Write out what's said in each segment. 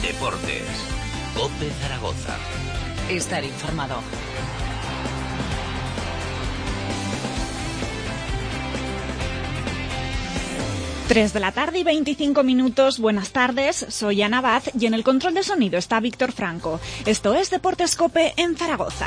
Deportes. COPE Zaragoza. Estar informado. Tres de la tarde y 25 minutos. Buenas tardes, soy Ana Baz y en el control de sonido está Víctor Franco. Esto es Deportes COPE en Zaragoza.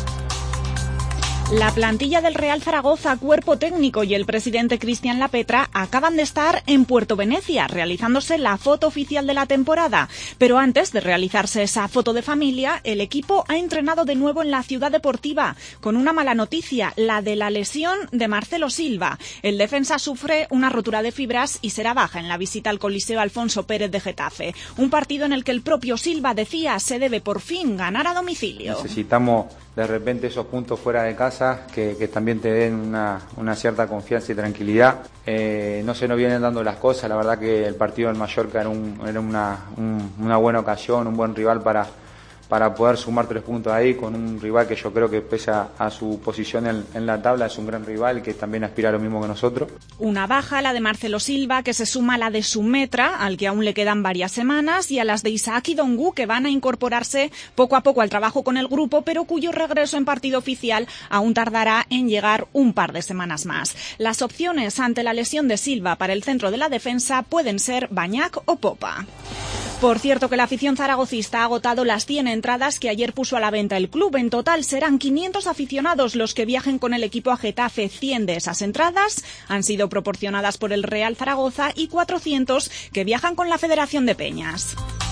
La plantilla del Real Zaragoza, cuerpo técnico y el presidente Cristian Lapetra acaban de estar en Puerto Venecia realizándose la foto oficial de la temporada. Pero antes de realizarse esa foto de familia, el equipo ha entrenado de nuevo en la ciudad deportiva con una mala noticia, la de la lesión de Marcelo Silva. El defensa sufre una rotura de fibras y será baja en la visita al Coliseo Alfonso Pérez de Getafe. Un partido en el que el propio Silva decía se debe por fin ganar a domicilio. Necesitamos de repente esos puntos fuera de casa que también te den una cierta confianza y tranquilidad. No se nos vienen dando las cosas, la verdad que el partido en Mallorca era una buena ocasión, un buen rival para poder sumar 3 puntos ahí con un rival que yo creo que pese a su posición en la tabla es un gran rival que también aspira a lo mismo que nosotros. Una baja, la de Marcelo Silva, que se suma a la de Sumetra, al que aún le quedan varias semanas, y a las de Isaac y Dongu, que van a incorporarse poco a poco al trabajo con el grupo, pero cuyo regreso en partido oficial aún tardará en llegar un par de semanas más. Las opciones ante la lesión de Silva para el centro de la defensa pueden ser Bañac o Popa. Por cierto que la afición zaragocista ha agotado las 100 entradas que ayer puso a la venta el club. En total serán 500 aficionados los que viajen con el equipo a Getafe. 100 de esas entradas han sido proporcionadas por el Real Zaragoza y 400 que viajan con la Federación de Peñas.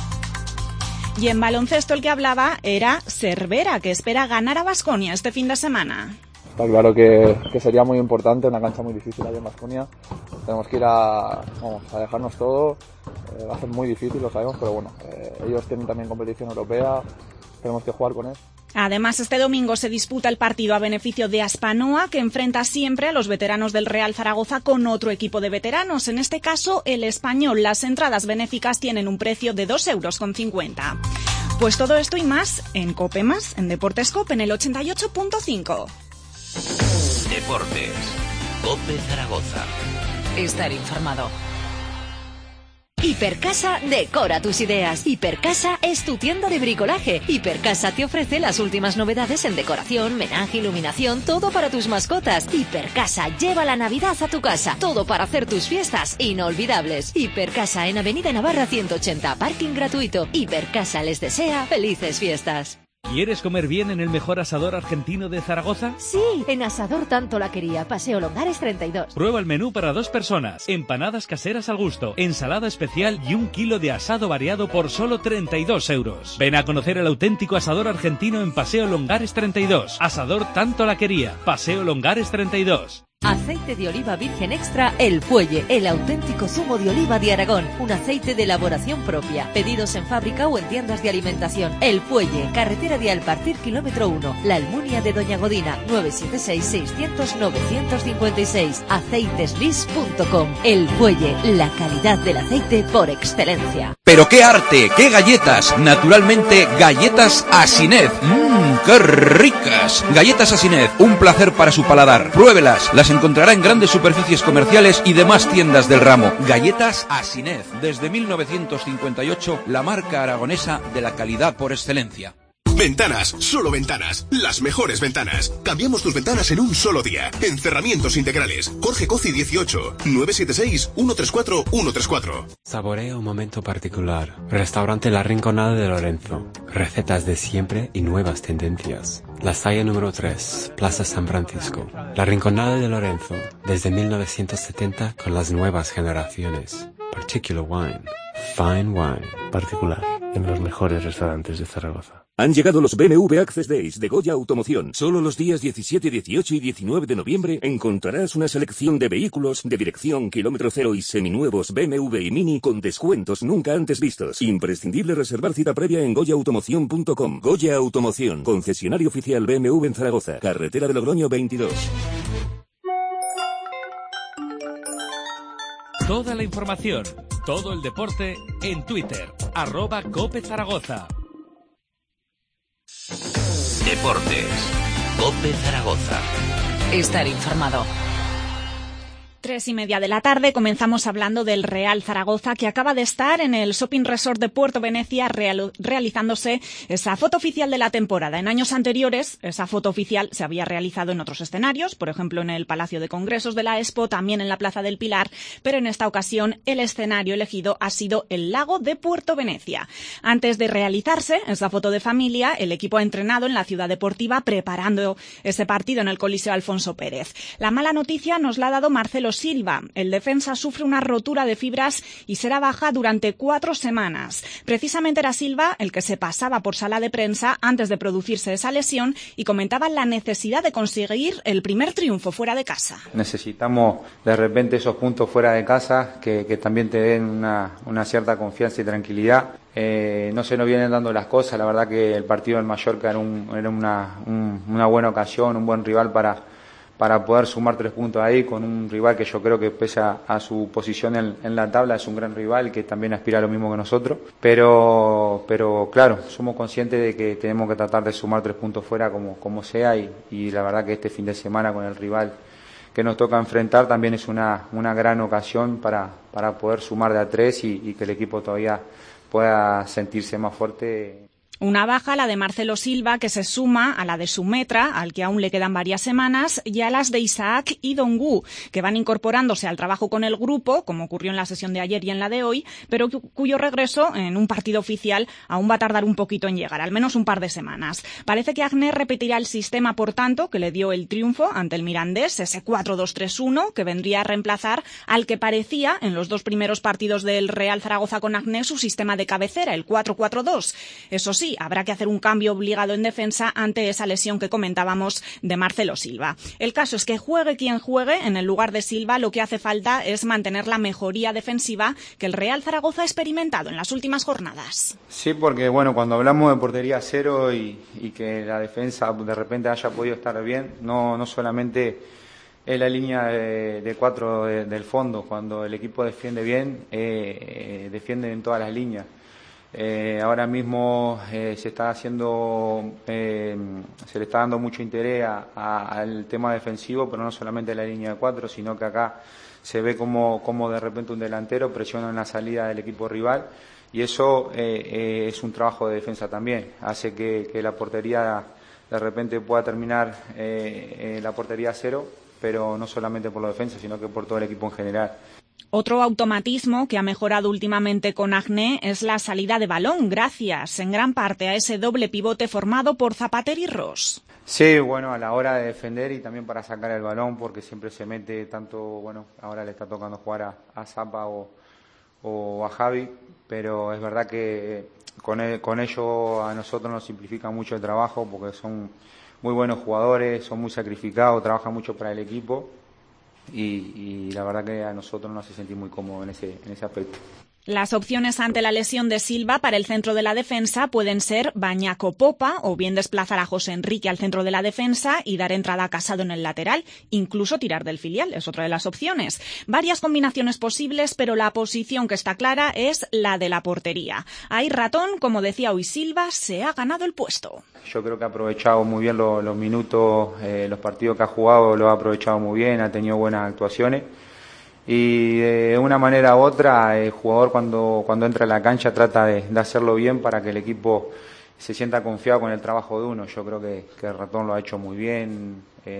Y en baloncesto el que hablaba era Cervera, que espera ganar a Baskonia este fin de semana. Está claro que sería muy importante, una cancha muy difícil ahí en Baskonia. Tenemos que ir a dejarnos todo. Va a ser muy difícil, lo sabemos, pero bueno, ellos tienen también competición europea, tenemos que jugar con él. Además, este domingo se disputa el partido a beneficio de Aspanoa, que enfrenta siempre a los veteranos del Real Zaragoza con otro equipo de veteranos, en este caso el Español. Las entradas benéficas tienen un precio de 2,50 €. Pues todo esto y más en COPE+, en Deportes COPE, en el 88.5. Deportes. COPE Zaragoza. Estar informado. Hipercasa decora tus ideas. Hipercasa es tu tienda de bricolaje. Hipercasa te ofrece las últimas novedades en decoración, menaje, iluminación, todo para tus mascotas. Hipercasa lleva la Navidad a tu casa. Todo para hacer tus fiestas inolvidables. Hipercasa en Avenida Navarra 180, parking gratuito. Hipercasa les desea felices fiestas. ¿Quieres comer bien en el mejor asador argentino de Zaragoza? Sí, en Asador Tanto La Quería, Paseo Longares 32. Prueba el menú para 2 personas, empanadas caseras al gusto, ensalada especial y 1 kilo de asado variado por solo 32 €. Ven a conocer el auténtico asador argentino en Paseo Longares 32. Asador Tanto La Quería, Paseo Longares 32. Aceite de oliva virgen extra El Fuelle, el auténtico zumo de oliva de Aragón, un aceite de elaboración propia. Pedidos en fábrica o en tiendas de alimentación. El Fuelle, carretera de Alpartir, kilómetro 1, La Almunia de Doña Godina, 976-600-956, aceiteslis.com. El Fuelle, la calidad del aceite por excelencia. ¡Pero qué arte! ¡Qué galletas! Naturalmente, galletas Asinet. ¡Qué ricas! Galletas Asinet, un placer para su paladar. Pruébelas, las encontrará en grandes superficies comerciales y demás tiendas del ramo. Galletas Asinet, desde 1958, la marca aragonesa de la calidad por excelencia. Ventanas, solo ventanas, las mejores ventanas. Cambiamos tus ventanas en un solo día. Encerramientos integrales. Jorge Coci 18, 976-134-134. Saborea un momento particular. Restaurante La Rinconada de Lorenzo. Recetas de siempre y nuevas tendencias. La Salle número 3, Plaza San Francisco. La Rinconada de Lorenzo, desde 1970 con las nuevas generaciones. Particular wine. Fine wine. Particular, en los mejores restaurantes de Zaragoza. Han llegado los BMW Access Days de Goya Automoción. Solo los días 17, 18 y 19 de noviembre encontrarás una selección de vehículos de dirección kilómetro cero y seminuevos BMW y Mini con descuentos nunca antes vistos. Imprescindible reservar cita previa en goyaautomoción.com. Goya Automoción, concesionario oficial BMW en Zaragoza, carretera de Logroño 22. Toda la información, todo el deporte en Twitter, @COPE Zaragoza. Deportes. COPE Zaragoza. Estar informado. 3:30 de la tarde comenzamos hablando del Real Zaragoza, que acaba de estar en el Shopping Resort de Puerto Venecia realizándose esa foto oficial de la temporada. En años anteriores, esa foto oficial se había realizado en otros escenarios, por ejemplo en el Palacio de Congresos de la Expo, también en la Plaza del Pilar, pero en esta ocasión el escenario elegido ha sido el Lago de Puerto Venecia. Antes de realizarse esa foto de familia, el equipo ha entrenado en la ciudad deportiva preparando ese partido en el Coliseo Alfonso Pérez. La mala noticia nos la ha dado Marcelo Silva. El defensa sufre una rotura de fibras y será baja durante 4 semanas. Precisamente era Silva el que se pasaba por sala de prensa antes de producirse esa lesión y comentaba la necesidad de conseguir el primer triunfo fuera de casa. Necesitamos de repente esos puntos fuera de casa que también te den una cierta confianza y tranquilidad. No se nos vienen dando las cosas. La verdad que el partido en Mallorca era una buena ocasión, un buen rival para poder sumar 3 puntos ahí, con un rival que yo creo que pese a su posición en la tabla es un gran rival que también aspira a lo mismo que nosotros, pero claro, somos conscientes de que tenemos que tratar de sumar 3 puntos fuera como sea, y la verdad que este fin de semana con el rival que nos toca enfrentar también es una gran ocasión para poder sumar de a 3 y que el equipo todavía pueda sentirse más fuerte. Una baja, la de Marcelo Silva, que se suma a la de Sumetra, al que aún le quedan varias semanas, y a las de Isaac y Dongu, que van incorporándose al trabajo con el grupo, como ocurrió en la sesión de ayer y en la de hoy, pero cuyo regreso en un partido oficial aún va a tardar un poquito en llegar, al menos un par de semanas. Parece que Agné repetirá el sistema, por tanto, que le dio el triunfo ante el Mirandés, ese 4-2-3-1, que vendría a reemplazar al que parecía en los 2 primeros partidos del Real Zaragoza con Agné su sistema de cabecera, el 4-4-2. Eso sí, habrá que hacer un cambio obligado en defensa ante esa lesión que comentábamos de Marcelo Silva. El caso es que juegue quien juegue, en el lugar de Silva lo que hace falta es mantener la mejoría defensiva que el Real Zaragoza ha experimentado en las últimas jornadas. Sí, porque bueno, cuando hablamos de portería cero y que la defensa de repente haya podido estar bien, no solamente es la línea de 4 del fondo. Cuando el equipo defiende bien, defiende en todas las líneas. Ahora mismo se le está dando mucho interés al tema defensivo, pero no solamente la línea de 4, sino que acá se ve como de repente un delantero presiona en la salida del equipo rival, y eso es un trabajo de defensa también. Hace que la portería de repente pueda terminar la portería 0, pero no solamente por la defensa, sino que por todo el equipo en general. Otro automatismo que ha mejorado últimamente con Agné es la salida de balón, gracias en gran parte a ese doble pivote formado por Zapater y Ross. Sí, bueno, a la hora de defender y también para sacar el balón, porque siempre se mete tanto, bueno, ahora le está tocando jugar a Zapa o a Javi, pero es verdad que con ello a nosotros nos simplifica mucho el trabajo, porque son muy buenos jugadores, son muy sacrificados, trabajan mucho para el equipo. Y la verdad que a nosotros nos hace sentir muy cómodos en ese aspecto. Las opciones ante la lesión de Silva para el centro de la defensa pueden ser Bañaco Popa, o bien desplazar a José Enrique al centro de la defensa y dar entrada a Casado en el lateral, incluso tirar del filial, es otra de las opciones. Varias combinaciones posibles, pero la posición que está clara es la de la portería. Ahí Ratón, como decía hoy Silva, se ha ganado el puesto. Yo creo que ha aprovechado muy bien los minutos, los partidos que ha jugado, lo ha aprovechado muy bien, ha tenido buenas actuaciones. Y de una manera u otra, el jugador cuando entra a la cancha trata de hacerlo bien para que el equipo se sienta confiado con el trabajo de uno. Yo creo que el Ratón lo ha hecho muy bien.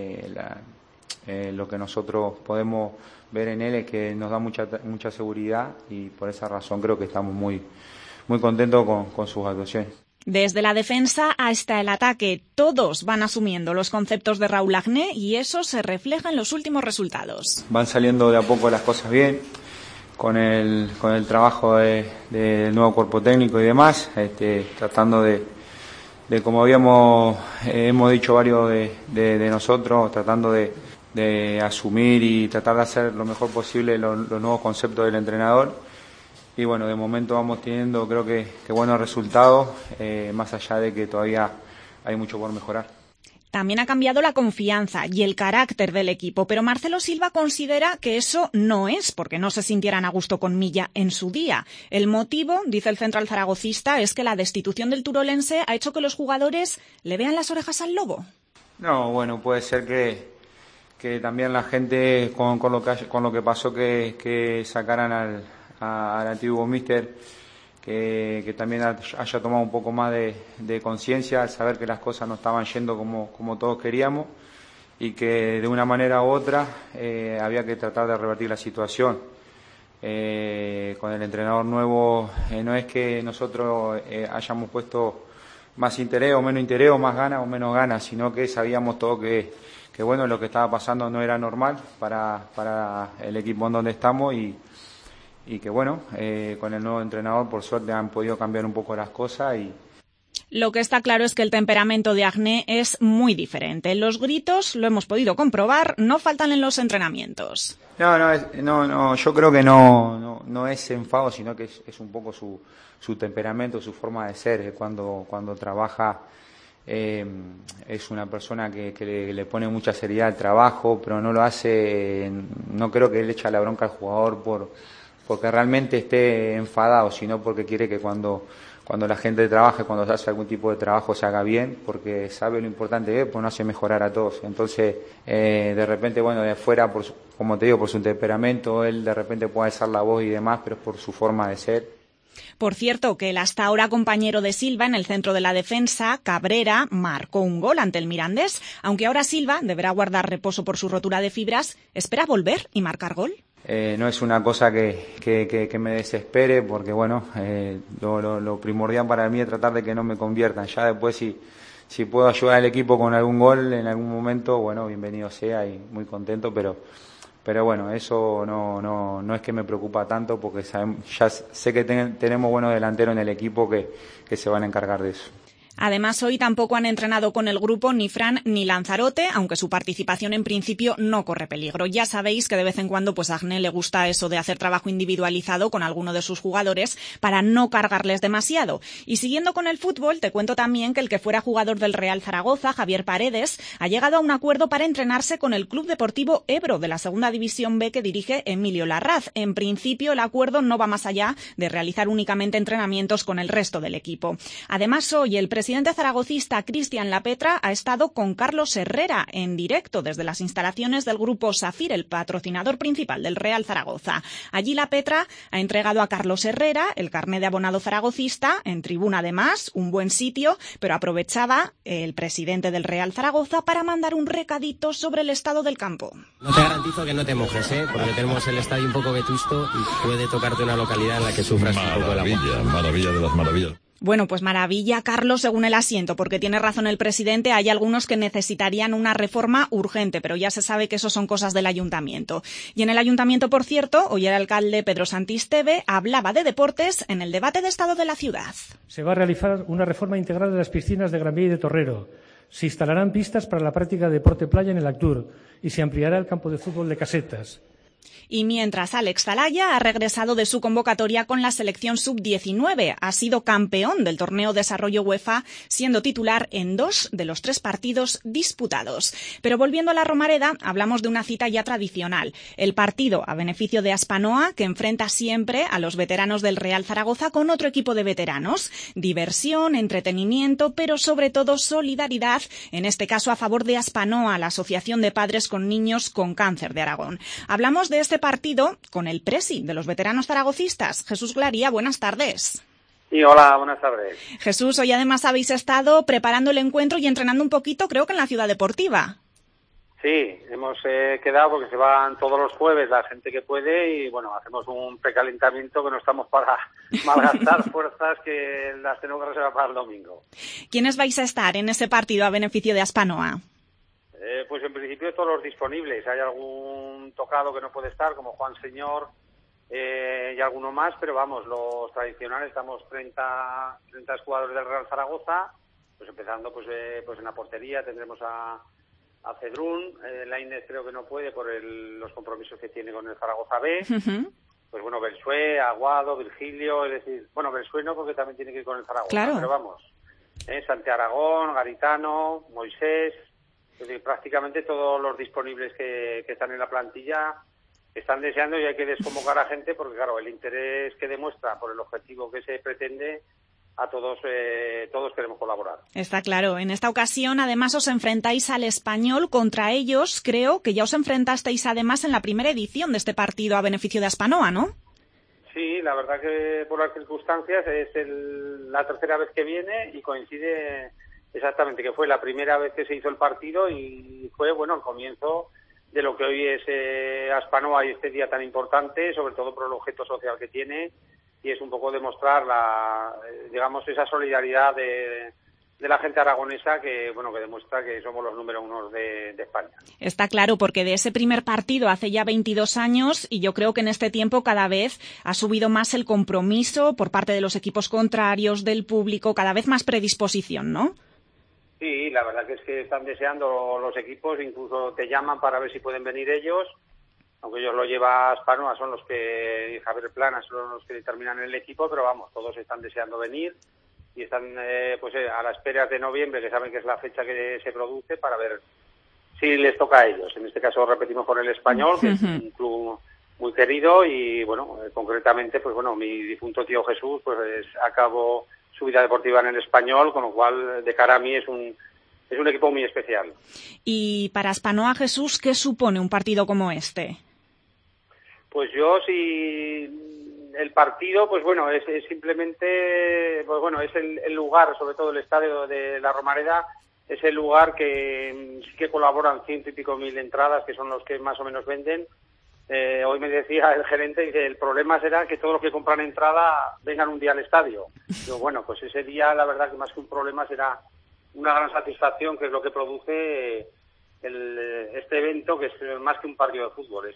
Lo que nosotros podemos ver en él es que nos da mucha seguridad, y por esa razón creo que estamos muy contentos con sus actuaciones. Desde la defensa hasta el ataque, todos van asumiendo los conceptos de Raúl Agné, y eso se refleja en los últimos resultados. Van saliendo de a poco las cosas bien, con el trabajo del nuevo cuerpo técnico y demás, tratando de como hemos dicho varios de nosotros, tratando de asumir y tratar de hacer lo mejor posible los nuevos conceptos del entrenador. Y bueno, de momento vamos teniendo, creo que buenos resultados, más allá de que todavía hay mucho por mejorar. También ha cambiado la confianza y el carácter del equipo, pero Marcelo Silva considera que eso no es porque no se sintieran a gusto con Milla en su día. El motivo, dice el central zaragocista, es que la destitución del turolense ha hecho que los jugadores le vean las orejas al lobo. No, bueno, puede ser que que también la gente con lo que pasó que sacaran al antiguo míster, que también haya tomado un poco más de conciencia al saber que las cosas no estaban yendo como todos queríamos y que de una manera u otra había que tratar de revertir la situación. Con el entrenador nuevo no es que nosotros hayamos puesto más interés o menos interés o más ganas o menos ganas, sino que sabíamos todo que bueno, lo que estaba pasando no era normal para el equipo en donde estamos y que bueno, con el nuevo entrenador por suerte han podido cambiar un poco las cosas y... Lo que está claro es que el temperamento de Agné es muy diferente. Los gritos, lo hemos podido comprobar, no faltan en los entrenamientos. No, yo creo que no es enfado, sino que es un poco su temperamento, su forma de ser. Cuando trabaja es una persona que le pone mucha seriedad al trabajo, pero no lo hace, no creo que él echa la bronca al jugador porque realmente esté enfadado, sino porque quiere que cuando la gente trabaje, cuando se hace algún tipo de trabajo se haga bien, porque sabe lo importante que es, pues no hace mejorar a todos. Entonces, de repente, bueno, de afuera, como te digo, por su temperamento, él de repente puede alzar la voz y demás, pero es por su forma de ser. Por cierto, que el hasta ahora compañero de Silva en el centro de la defensa, Cabrera, marcó un gol ante el Mirandés, aunque ahora Silva deberá guardar reposo por su rotura de fibras. ¿Espera volver y marcar gol? No es una cosa que me desespere, porque bueno, lo primordial para mí es tratar de que no me conviertan. Ya después si puedo ayudar al equipo con algún gol en algún momento, bueno, bienvenido sea y muy contento, pero bueno, eso no es que me preocupa tanto, porque ya sé que tenemos buenos delanteros en el equipo que se van a encargar de eso. Además, hoy tampoco han entrenado con el grupo ni Fran ni Lanzarote, aunque su participación en principio no corre peligro. Ya sabéis que de vez en cuando pues a Agné le gusta eso de hacer trabajo individualizado con alguno de sus jugadores para no cargarles demasiado. Y siguiendo con el fútbol, te cuento también que el que fuera jugador del Real Zaragoza, Javier Paredes, ha llegado a un acuerdo para entrenarse con el Club Deportivo Ebro de la Segunda División B que dirige Emilio Larraz. En principio, el acuerdo no va más allá de realizar únicamente entrenamientos con el resto del equipo. Además, hoy el presidente zaragocista Cristian Lapetra ha estado con Carlos Herrera en directo desde las instalaciones del grupo Safir, el patrocinador principal del Real Zaragoza. Allí Lapetra ha entregado a Carlos Herrera el carné de abonado zaragocista, en tribuna además, un buen sitio, pero aprovechaba el presidente del Real Zaragoza para mandar un recadito sobre el estado del campo. No te garantizo que no te mojes, porque tenemos el estadio un poco vetusto y puede tocarte una localidad en la que sufras un poco el agua. Maravilla de las maravillas. Bueno, pues maravilla, Carlos, según el asiento, porque tiene razón el presidente, hay algunos que necesitarían una reforma urgente, pero ya se sabe que eso son cosas del ayuntamiento. Y en el ayuntamiento, por cierto, hoy el alcalde Pedro Santisteve hablaba de deportes en el debate de estado de la ciudad. Se va a realizar una reforma integral de las piscinas de Gran Vía y de Torrero. Se instalarán pistas para la práctica de deporte playa en el Actur y se ampliará el campo de fútbol de Casetas. Y mientras Alex Zalaya ha regresado de su convocatoria con la selección sub-19, ha sido campeón del torneo Desarrollo UEFA, siendo titular en 2 de los 3 partidos disputados. Pero volviendo a la Romareda, hablamos de una cita ya tradicional. El partido a beneficio de Aspanoa, que enfrenta siempre a los veteranos del Real Zaragoza con otro equipo de veteranos. Diversión, entretenimiento, pero sobre todo solidaridad, en este caso a favor de Aspanoa, la Asociación de Padres con Niños con Cáncer de Aragón. Hablamos de este partido con el presi de los veteranos zaragocistas. Jesús Glaría, buenas tardes. Sí, hola, buenas tardes. Jesús, hoy además habéis estado preparando el encuentro y entrenando un poquito, creo que en la Ciudad Deportiva. Sí, hemos quedado porque se van todos los jueves la gente que puede y bueno, hacemos un precalentamiento que no estamos para malgastar fuerzas que las tenemos que reservar para el domingo. ¿Quiénes vais a estar en ese partido a beneficio de Aspanoa? Pues en principio todos los disponibles. Hay algún tocado que no puede estar, como Juan Señor y alguno más, pero vamos, los tradicionales, estamos 30 jugadores del Real Zaragoza, pues empezando pues en la portería tendremos a Cedrún, Lainez creo que no puede por los compromisos que tiene con el Zaragoza B, pues bueno, Belsué, Aguado, Virgilio, es decir, bueno, Belsué no porque también tiene que ir con el Zaragoza, claro. Pero vamos, Santi Aragón, Garitano, Moisés, es decir, prácticamente todos los disponibles que están en la plantilla están deseando y hay que desconvocar a gente porque, claro, el interés que demuestra por el objetivo que se pretende a todos queremos colaborar. Está claro. En esta ocasión, además, os enfrentáis al Español. Contra ellos, creo que ya os enfrentasteis, además, en la primera edición de este partido a beneficio de Aspanoa, ¿no? Sí, la verdad que por las circunstancias es la tercera vez que viene y coincide exactamente que fue la primera vez que se hizo el partido y fue, el comienzo de lo que hoy es Aspanoa y este día tan importante, sobre todo por el objeto social que tiene, y es un poco demostrar esa solidaridad de la gente aragonesa que demuestra que somos los número uno de España. Está claro, porque de ese primer partido hace ya 22 años y yo creo que en este tiempo cada vez ha subido más el compromiso por parte de los equipos contrarios, del público, cada vez más predisposición, ¿no? Sí, la verdad que es que están deseando los equipos, incluso te llaman para ver si pueden venir ellos, aunque ellos lo lleva Aspanoa, son los que, Javier Plana, son los que determinan el equipo, pero todos están deseando venir y están a la espera de noviembre, que saben que es la fecha que se produce, para ver si les toca a ellos. En este caso repetimos con el Español, que es un club muy querido y, concretamente, mi difunto tío Jesús, acabó su vida deportiva en el Español, con lo cual, de cara a mí, es un equipo muy especial. Y para Aspanoa, Jesús, ¿qué supone un partido como este? Pues si el partido, es simplemente, es el lugar, sobre todo el estadio de la Romareda, es el lugar que sí que colaboran 100 y pico mil entradas, que son los que más o menos venden. Hoy me decía el gerente que el problema será que todos los que compran entrada vengan un día al estadio. Pero ese día, la verdad que más que un problema será una gran satisfacción, que es lo que produce este evento, que es más que un partido de fútbol.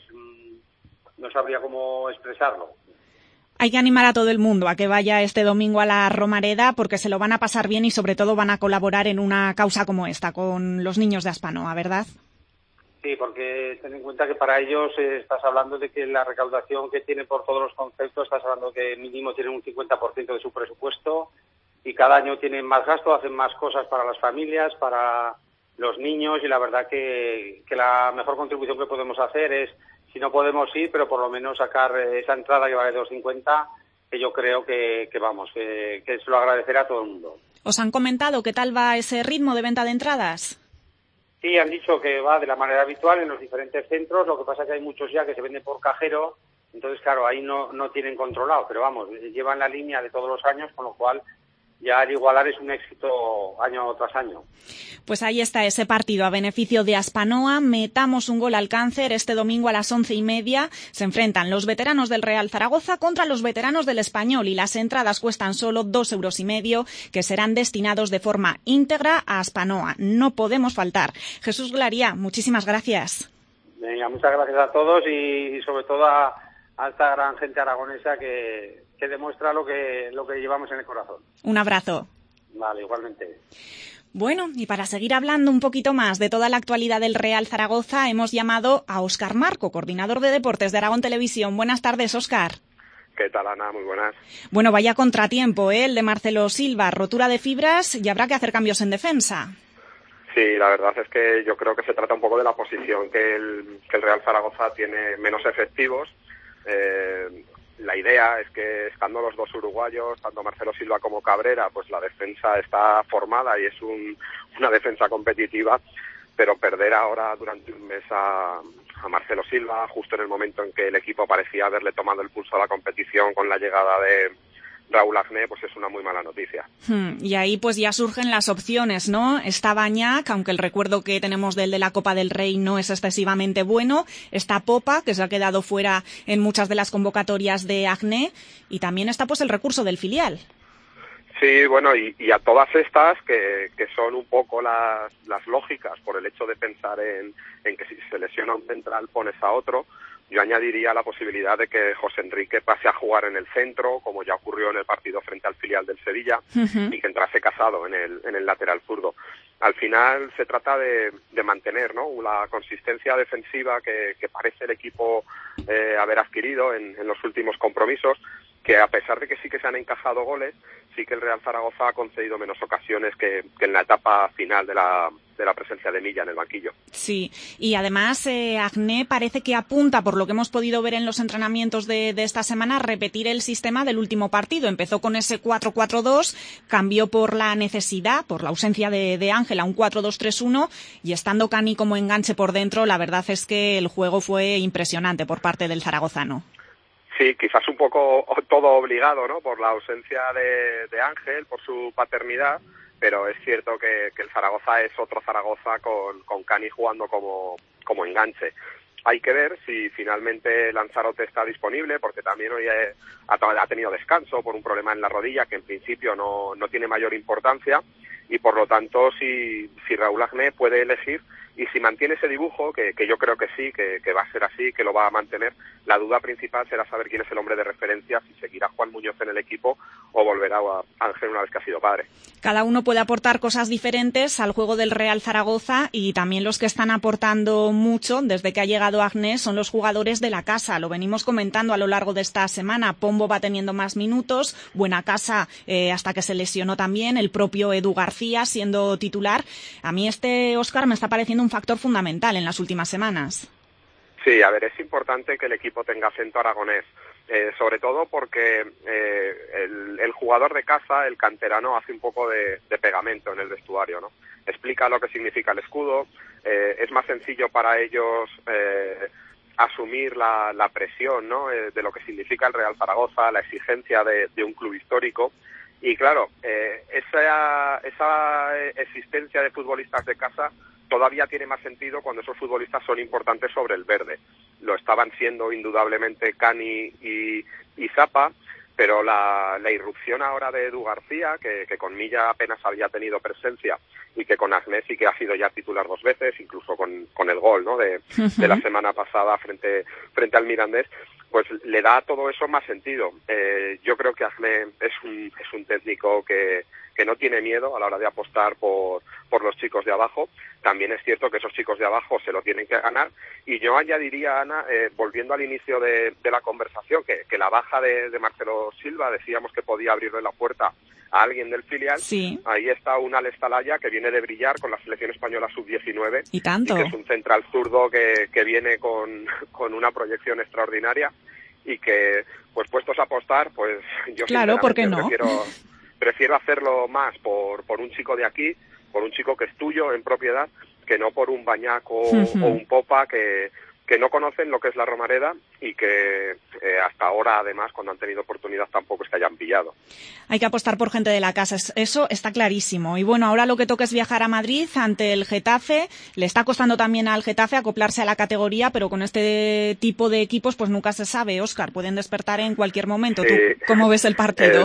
No sabría cómo expresarlo. Hay que animar a todo el mundo a que vaya este domingo a la Romareda, porque se lo van a pasar bien y sobre todo van a colaborar en una causa como esta, con los niños de Aspanoa, ¿verdad? Sí, porque ten en cuenta que para ellos estás hablando de que la recaudación que tienen por todos los conceptos, estás hablando que mínimo tienen un 50% de su presupuesto y cada año tienen más gasto, hacen más cosas para las familias, para los niños, y la verdad que la mejor contribución que podemos hacer es, si no podemos ir, pero por lo menos sacar esa entrada que vale 2,50, que yo creo que se lo agradecerá a todo el mundo. ¿Os han comentado qué tal va ese ritmo de venta de entradas? Sí, han dicho que va de la manera habitual en los diferentes centros, lo que pasa es que hay muchos ya que se venden por cajero, entonces claro, ahí no tienen controlado, pero llevan la línea de todos los años, con lo cual ya al igualar es un éxito año tras año. Pues ahí está ese partido a beneficio de Aspanoa. Metamos un gol al cáncer. Este domingo a las 11:30 se enfrentan los veteranos del Real Zaragoza contra los veteranos del Español y las entradas cuestan solo 2,5 €, que serán destinados de forma íntegra a Aspanoa. No podemos faltar. Jesús Glaría, muchísimas gracias. Venga, muchas gracias a todos y sobre todo a esta gran gente aragonesa que demuestra lo que llevamos en el corazón. Un abrazo. Vale, igualmente. Bueno, y para seguir hablando un poquito más de toda la actualidad del Real Zaragoza, hemos llamado a Óscar Marco, coordinador de deportes de Aragón Televisión. Buenas tardes, Óscar. ¿Qué tal, Ana? Muy buenas. Bueno, vaya contratiempo, el de Marcelo Silva, rotura de fibras y habrá que hacer cambios en defensa. Sí, la verdad es que yo creo que se trata un poco de la posición que el Real Zaragoza tiene menos efectivos. La idea es que estando los dos uruguayos, tanto Marcelo Silva como Cabrera, pues la defensa está formada y es una defensa competitiva, pero perder ahora durante un mes a Marcelo Silva, justo en el momento en que el equipo parecía haberle tomado el pulso a la competición con la llegada de Raúl Agné, pues es una muy mala noticia. Y ahí pues ya surgen las opciones, ¿no? Está Bañac, aunque el recuerdo que tenemos de la Copa del Rey no es excesivamente bueno. Está Popa, que se ha quedado fuera en muchas de las convocatorias de Agné. Y también está pues el recurso del filial. Sí, bueno, y a todas estas, que son un poco las lógicas, por el hecho de pensar en que si se lesiona un central pones a otro, yo añadiría la posibilidad de que José Enrique pase a jugar en el centro, como ya ocurrió en el partido frente al filial del Sevilla, y que entrase Casado en el lateral zurdo. Al final se trata de mantener, ¿no?, la consistencia defensiva que parece el equipo haber adquirido en los últimos compromisos, que a pesar de que sí que se han encajado goles, sí que el Real Zaragoza ha concedido menos ocasiones que en la etapa final de la presencia de Milla en el banquillo. Sí, y además Agné parece que apunta, por lo que hemos podido ver en los entrenamientos de esta semana, a repetir el sistema del último partido. Empezó con ese 4-4-2, cambió por la necesidad, por la ausencia de Ángel, a un 4-2-3-1, y estando Cani como enganche por dentro, la verdad es que el juego fue impresionante por parte del zaragozano. Sí, quizás un poco todo obligado, ¿no? Por la ausencia de Ángel, por su paternidad, pero es cierto que el Zaragoza es otro Zaragoza con Cani jugando como enganche. Hay que ver si finalmente Lanzarote está disponible, porque también hoy ha tenido descanso por un problema en la rodilla que en principio no tiene mayor importancia, y por lo tanto si Raúl Agné puede elegir, y si mantiene ese dibujo, que yo creo que sí, que va a ser así, que lo va a mantener, la duda principal será saber quién es el hombre de referencia, si seguirá Juan Muñoz en el equipo o volverá a Ángel una vez que ha sido padre. Cada uno puede aportar cosas diferentes al juego del Real Zaragoza, y también los que están aportando mucho desde que ha llegado Agné son los jugadores de la casa. Lo venimos comentando a lo largo de esta semana. Pombo va teniendo más minutos, Buenacasa hasta que se lesionó también, el propio Edu García siendo titular. A mí Óscar, me está pareciendo un factor fundamental en las últimas semanas. Sí, a ver, es importante que el equipo tenga acento aragonés, sobre todo porque el jugador de casa, el canterano, hace un poco de pegamento en el vestuario, ¿no? Explica lo que significa el escudo, es más sencillo para ellos asumir la presión, ¿no? De lo que significa el Real Zaragoza, la exigencia de un club histórico. Y claro, esa existencia de futbolistas de casa todavía tiene más sentido cuando esos futbolistas son importantes sobre el verde. Lo estaban siendo indudablemente Cani y Zapa, pero la irrupción ahora de Edu García, que con Milla apenas había tenido presencia, y que con Agné sí que ha sido ya titular 2 veces, incluso con el gol, ¿no? de la semana pasada frente al Mirandés, pues le da a todo eso más sentido. Yo creo que Agné es un técnico que no tiene miedo a la hora de apostar por los chicos de abajo. También es cierto que esos chicos de abajo se lo tienen que ganar, y yo añadiría, Ana, volviendo al inicio de la conversación, que la baja de Marcelo Silva, decíamos que podía abrirle la puerta a alguien del filial. Sí. Ahí está un Alex Talaya que viene de brillar con la selección española sub-19 y tanto, y que es un central zurdo que viene con una proyección extraordinaria, y que, pues puestos a apostar, pues yo claro, ¿por qué no? Prefiero hacerlo más por un chico de aquí, por un chico que es tuyo en propiedad, que no por un Bañaco o un Popa que no conocen lo que es la Romareda, y que hasta ahora, además, cuando han tenido oportunidad, tampoco es que hayan pillado. Hay que apostar por gente de la casa, eso está clarísimo. Y bueno, ahora lo que toca es viajar a Madrid ante el Getafe. Le está costando también al Getafe acoplarse a la categoría, pero con este tipo de equipos pues nunca se sabe, Óscar, pueden despertar en cualquier momento. ¿Tú cómo ves el partido?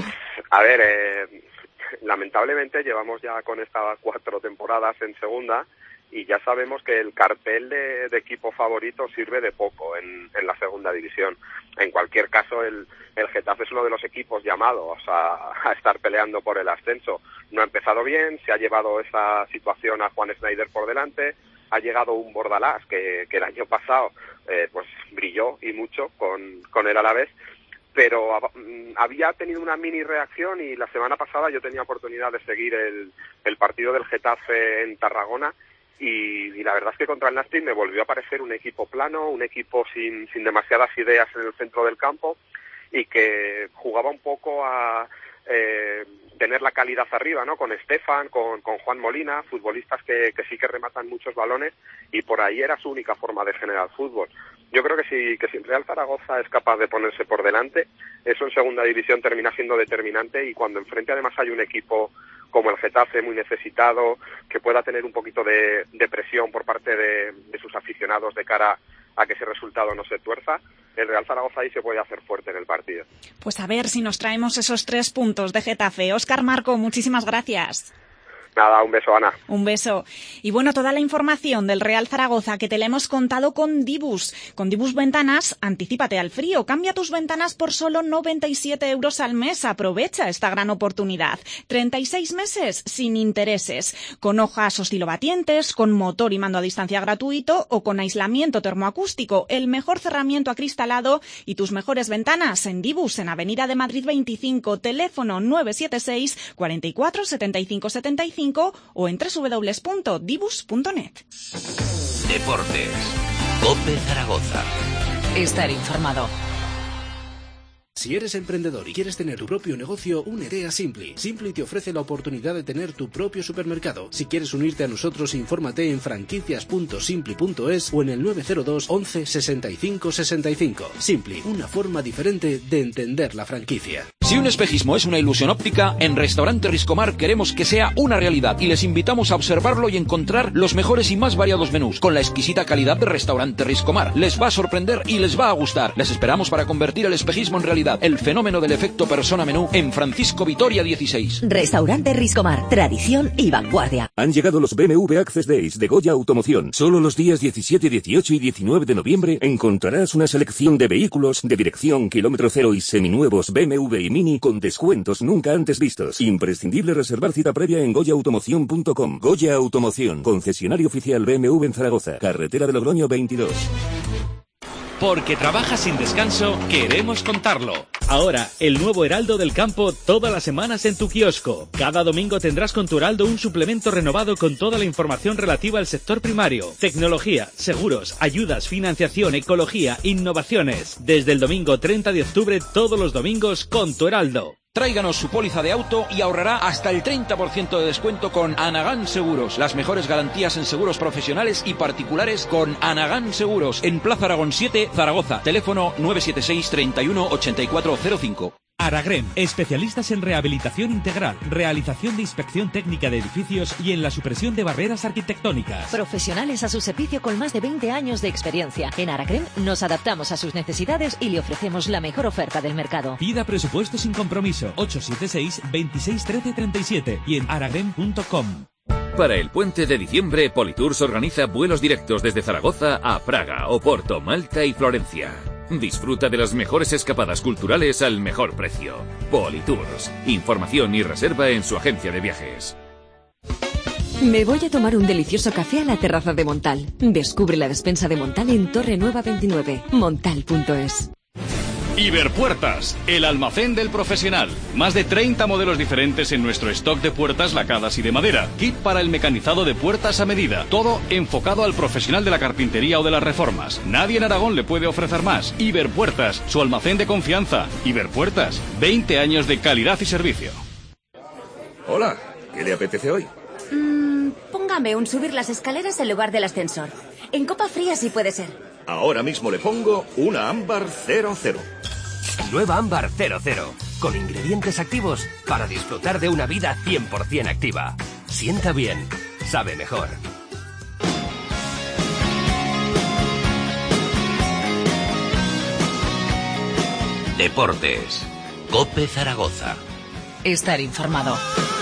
Lamentablemente llevamos ya con estas 4 temporadas en segunda, y ya sabemos que el cartel de equipo favorito sirve de poco en la segunda división. En cualquier caso, el Getafe es uno de los equipos llamados a estar peleando por el ascenso. No ha empezado bien, se ha llevado esa situación a Juan Snyder por delante, ha llegado un Bordalás que el año pasado pues brilló y mucho con el Alavés, pero había tenido una mini reacción, y la semana pasada yo tenía oportunidad de seguir el partido del Getafe en Tarragona, y la verdad es que contra el Nastic me volvió a parecer un equipo plano, un equipo sin demasiadas ideas en el centro del campo, y que jugaba un poco a tener la calidad arriba, ¿no? Con Estefan, con Juan Molina, futbolistas que sí que rematan muchos balones, y por ahí era su única forma de generar fútbol. Yo creo que si el Real Zaragoza es capaz de ponerse por delante, eso en segunda división termina siendo determinante, y cuando enfrente además hay un equipo como el Getafe muy necesitado, que pueda tener un poquito de presión por parte de sus aficionados de cara a que ese resultado no se tuerza, el Real Zaragoza ahí se puede hacer fuerte en el partido. Pues a ver si nos traemos esos 3 puntos de Getafe. Óscar Marco, muchísimas gracias. Nada, un beso, Ana. Un beso. Y bueno, toda la información del Real Zaragoza que te la hemos contado con Dibus. Con Dibus Ventanas, anticípate al frío. Cambia tus ventanas por solo 97 € al mes. Aprovecha esta gran oportunidad. 36 meses sin intereses. Con hojas oscilobatientes, con motor y mando a distancia gratuito o con aislamiento termoacústico. El mejor cerramiento acristalado y tus mejores ventanas en Dibus, en Avenida de Madrid 25. Teléfono 976 44 75 75 o en www.dibus.net. Deportes. COPE Zaragoza. Estar informado. Si eres emprendedor y quieres tener tu propio negocio, únete a Simply. Simply te ofrece la oportunidad de tener tu propio supermercado. Si quieres unirte a nosotros, infórmate en franquicias.simply.es o en el 902 11 65 65. Simply, una forma diferente de entender la franquicia. Si un espejismo es una ilusión óptica, en Restaurante Riscomar queremos que sea una realidad y les invitamos a observarlo y encontrar los mejores y más variados menús con la exquisita calidad de Restaurante Riscomar. Les va a sorprender y les va a gustar. Les esperamos para convertir el espejismo en realidad. El fenómeno del efecto persona menú en Francisco Vitoria 16. Restaurante Riscomar, tradición y vanguardia. Han llegado los BMW Access Days de Goya Automoción. Solo los días 17, 18 y 19 de noviembre encontrarás una selección de vehículos de dirección kilómetro cero y seminuevos BMW y Mini con descuentos nunca antes vistos. Imprescindible reservar cita previa en goyaautomoción.com. Goya Automoción, concesionario oficial BMW en Zaragoza, carretera de Logroño 22. Porque trabajas sin descanso, queremos contarlo. Ahora, el nuevo Heraldo del Campo todas las semanas en tu kiosco. Cada domingo tendrás con tu Heraldo un suplemento renovado con toda la información relativa al sector primario. Tecnología, seguros, ayudas, financiación, ecología, innovaciones. Desde el domingo 30 de octubre, todos los domingos con tu Heraldo. Tráiganos su póliza de auto y ahorrará hasta el 30% de descuento con Anagán Seguros. Las mejores garantías en seguros profesionales y particulares con Anagán Seguros. En Plaza Aragón 7, Zaragoza. Teléfono 976 31 8405. Aragrem, especialistas en rehabilitación integral, realización de inspección técnica de edificios y en la supresión de barreras arquitectónicas. Profesionales a su servicio con más de 20 años de experiencia. En Aragrem nos adaptamos a sus necesidades y le ofrecemos la mejor oferta del mercado. Pida presupuesto sin compromiso. 876 26 13 37 y en aragrem.com. Para el puente de diciembre, Politours organiza vuelos directos desde Zaragoza a Praga, Oporto, Malta y Florencia. Disfruta de las mejores escapadas culturales al mejor precio. Politours. Información y reserva en su agencia de viajes. Me voy a tomar un delicioso café a la terraza de Montal. Descubre la despensa de Montal en Torre Nueva 29. Montal.es. Iberpuertas, el almacén del profesional. Más de 30 modelos diferentes en nuestro stock de puertas lacadas y de madera. Kit para el mecanizado de puertas a medida. Todo enfocado al profesional de la carpintería o de las reformas. Nadie en Aragón le puede ofrecer más. Iberpuertas, su almacén de confianza. Iberpuertas, 20 años de calidad y servicio. Hola, ¿qué le apetece hoy? Póngame un subir las escaleras en lugar del ascensor. En copa fría sí puede ser. Ahora mismo le pongo una ámbar 00. Nueva ámbar 00, con ingredientes activos para disfrutar de una vida 100% activa. Sienta bien, sabe mejor. Deportes. COPE Zaragoza. Estar informado.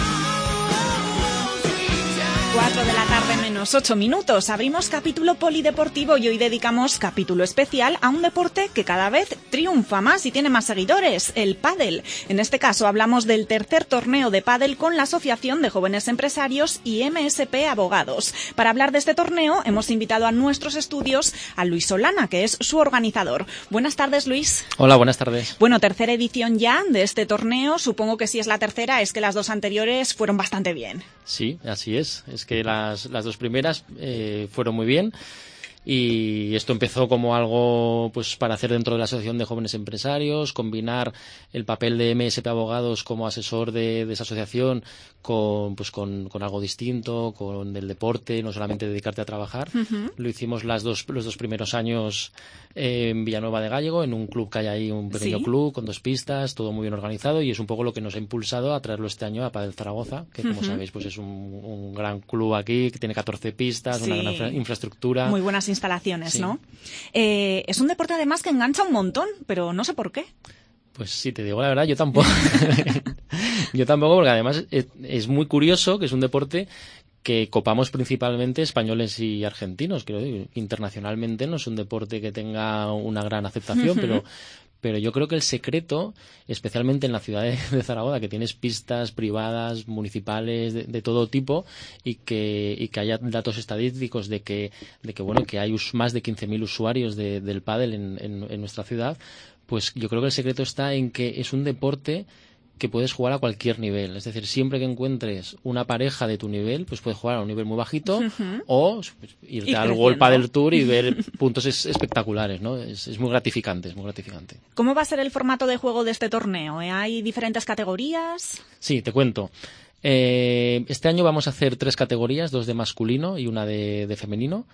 4 de la tarde menos 8 minutos. Abrimos capítulo polideportivo y hoy dedicamos capítulo especial a un deporte que cada vez triunfa más y tiene más seguidores, el pádel. En este caso hablamos del tercer torneo de pádel con la Asociación de Jóvenes Empresarios y MSP Abogados. Para hablar de este torneo hemos invitado a nuestros estudios a Luis Solana, que es su organizador. Buenas tardes, Luis. Hola, buenas tardes. Bueno, tercera edición ya de este torneo. Supongo que si es la tercera es que las dos anteriores fueron bastante bien. Sí, así es. Es que las dos primeras fueron muy bien y esto empezó como algo pues para hacer dentro de la Asociación de Jóvenes Empresarios, combinar el papel de MSP Abogados como asesor de esa asociación con algo distinto, con el deporte, no solamente dedicarte a trabajar. Uh-huh. Lo hicimos los dos primeros años en Villanueva de Gállego, en un club que hay ahí, un pequeño club con 2 pistas, todo muy bien organizado, y es un poco lo que nos ha impulsado a traerlo este año a Padel Zaragoza, que como sabéis pues es un gran club aquí, que tiene 14 pistas, una gran infraestructura. Muy buenas instalaciones, ¿no? Es un deporte además que engancha un montón, pero no sé por qué. Pues sí, te digo la verdad, yo tampoco. Yo tampoco, porque además es muy curioso que es un deporte que copamos principalmente españoles y argentinos. Creo que internacionalmente no es un deporte que tenga una gran aceptación, pero yo creo que el secreto, especialmente en la ciudad de Zaragoza, que tienes pistas privadas, municipales, de todo tipo, y que haya datos estadísticos de que hay más de 15.000 usuarios del pádel en nuestra ciudad, pues yo creo que el secreto está en que es un deporte que puedes jugar a cualquier nivel. Es decir, siempre que encuentres una pareja de tu nivel, pues puedes jugar a un nivel muy bajito o irte al World Padel Tour y ver puntos espectaculares, ¿no? Es muy gratificante, es muy gratificante. ¿Cómo va a ser el formato de juego de este torneo? ¿Hay diferentes categorías? Sí, te cuento. Este año vamos a hacer 3 categorías, 2 de masculino y una de femenino.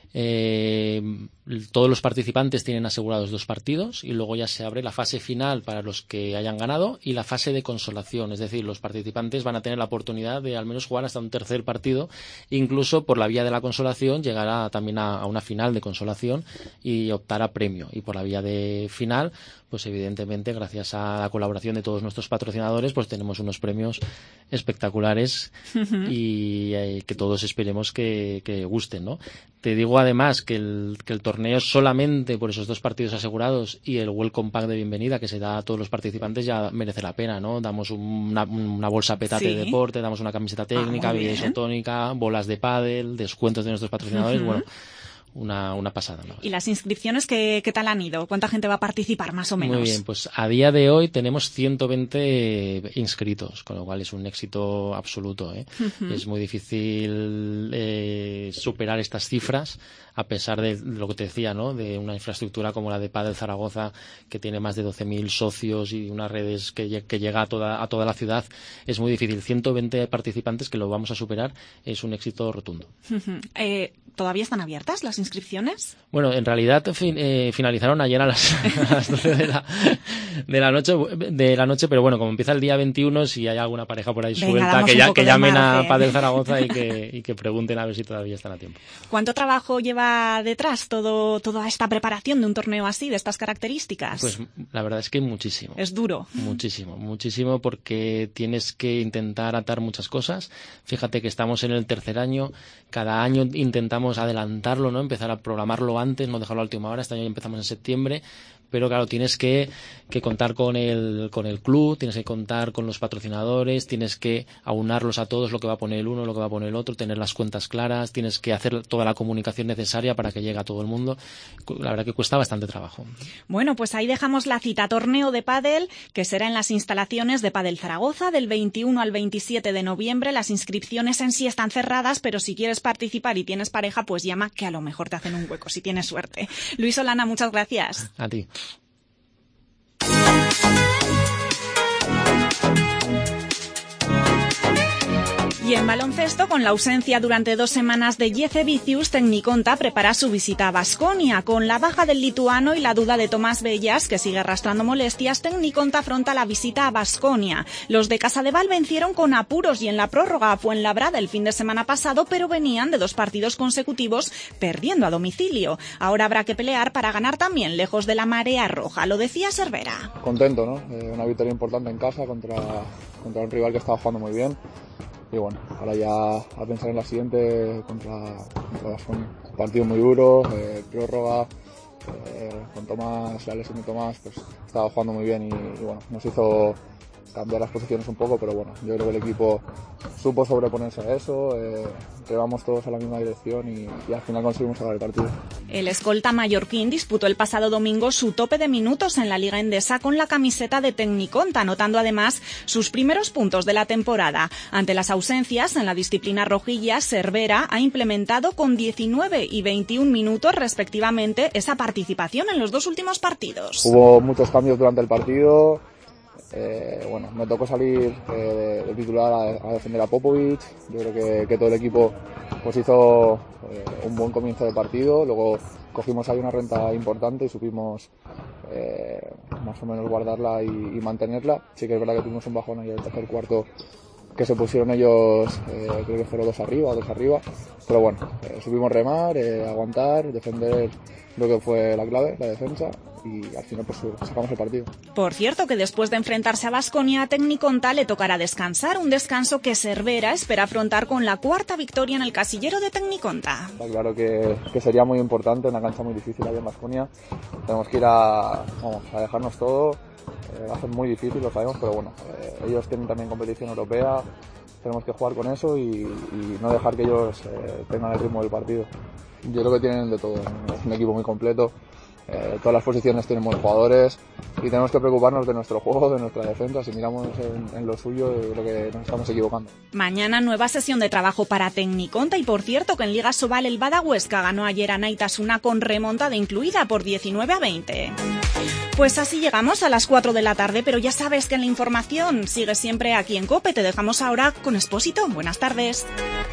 Todos los participantes tienen asegurados 2 partidos y luego ya se abre la fase final para los que hayan ganado y la fase de consolación, es decir, los participantes van a tener la oportunidad de al menos jugar hasta un tercer partido, incluso por la vía de la consolación llegar también a una final de consolación y optar a premio, y por la vía de final pues evidentemente gracias a la colaboración de todos nuestros patrocinadores pues tenemos unos premios espectaculares y que todos esperemos que gusten, ¿no? Te digo además que el torneo solamente por esos 2 partidos asegurados y el Welcome Pack de bienvenida que se da a todos los participantes ya merece la pena, ¿no? Damos una bolsa petate de deporte, damos una camiseta técnica, bebida isotónica, bolas de pádel, descuentos de nuestros patrocinadores, bueno, una pasada, ¿no? ¿Y las inscripciones qué tal han ido? ¿Cuánta gente va a participar más o menos? Muy bien, pues a día de hoy tenemos 120 inscritos, con lo cual es un éxito absoluto, ¿eh? Es muy difícil superar estas cifras a pesar de lo que te decía, ¿no? De una infraestructura como la de Padel Zaragoza, que tiene más de 12.000 socios y unas redes que llega a toda la ciudad. Es muy difícil. 120 participantes que lo vamos a superar es un éxito rotundo. ¿Todavía están abiertas las inscripciones? Bueno, en realidad finalizaron ayer a las 12 de la noche, pero bueno, como empieza el día 21, si hay alguna pareja por ahí suelta, que llamen a Padel Zaragoza y que pregunten a ver si todavía están a tiempo. ¿Cuánto trabajo lleva detrás toda esta preparación de un torneo así, de estas características? Pues la verdad es que muchísimo. Es duro. Muchísimo, porque tienes que intentar atar muchas cosas. Fíjate que estamos en el tercer año, cada año intentamos adelantarlo, ¿no? Empezar a programarlo antes, no dejarlo a última hora. Este año empezamos en septiembre, pero claro, tienes que contar con el club, tienes que contar con los patrocinadores, tienes que aunarlos a todos, lo que va a poner el uno, lo que va a poner el otro, tener las cuentas claras, tienes que hacer toda la comunicación necesaria para que llegue a todo el mundo. La verdad que cuesta bastante trabajo. Bueno, pues ahí dejamos la cita, torneo de pádel, que será en las instalaciones de Padel Zaragoza del 21 al 27 de noviembre. Las inscripciones en sí están cerradas, pero si quieres participar y tienes pareja, pues llama, que a lo mejor te hacen un hueco si tienes suerte. Luis Olana, muchas gracias. A ti. Y en baloncesto, con la ausencia durante 2 semanas de Jezevicius, Tecniconta prepara su visita a Baskonia. Con la baja del lituano y la duda de Tomás Bellas, que sigue arrastrando molestias, Tecniconta afronta la visita a Baskonia. Los de Casadevall vencieron con apuros y en la prórroga a Fuenlabrada el fin de semana pasado, pero venían de 2 partidos consecutivos perdiendo a domicilio. Ahora habrá que pelear para ganar también lejos de la marea roja. Lo decía Cervera. Contento, ¿no? Una victoria importante en casa contra un rival que estaba jugando muy bien. Y bueno, ahora ya a pensar en la siguiente contra un partido muy duro, prórroga, con Tomás, la lesión de Tomás, pues estaba jugando muy bien y bueno, nos hizo cambiar las posiciones un poco, pero bueno, yo creo que el equipo supo sobreponerse a eso, llevamos todos a la misma dirección y al final conseguimos ganar el partido. El escolta mallorquín disputó el pasado domingo su tope de minutos en la Liga Endesa con la camiseta de Tecniconta, anotando además sus primeros puntos de la temporada. Ante las ausencias en la disciplina rojilla, Cervera ha implementado con 19 y 21 minutos respectivamente esa participación en los 2 últimos partidos. Hubo muchos cambios durante el partido. Bueno, me tocó salir de titular a defender a Popovic. Yo creo que todo el equipo pues hizo un buen comienzo de partido. Luego cogimos ahí una renta importante y supimos más o menos guardarla y mantenerla. Sí que es verdad que tuvimos un bajón ahí en el tercer cuarto que se pusieron ellos, creo que fueron 2 arriba, pero bueno, supimos remar, aguantar, defender, lo que fue la clave, la defensa, y al final pues sacamos el partido. Por cierto, que después de enfrentarse a Baskonia, a Tecniconta le tocará descansar, un descanso que Cervera espera afrontar con la 4ª victoria en el casillero de Tecniconta. Está claro que sería muy importante, una cancha muy difícil ahí en Baskonia, tenemos que ir a dejarnos todo, va a ser muy difícil, lo sabemos, pero bueno, ellos tienen también competición europea, tenemos que jugar con eso y no dejar que ellos tengan el ritmo del partido. Yo creo que tienen de todo, es un equipo muy completo, todas las posiciones tienen buenos jugadores y tenemos que preocuparnos de nuestro juego, de nuestra defensa. Si miramos en lo suyo, creo que nos estamos equivocando. Mañana nueva sesión de trabajo para Tecniconta y por cierto que en Liga Sobal el Bada Huesca ganó ayer a Naitasuna con remontada incluida por 19-20. Pues así llegamos a las 4 de la tarde, pero ya sabes que en la información sigue siempre aquí en COPE. Te dejamos ahora con Expósito. Buenas tardes.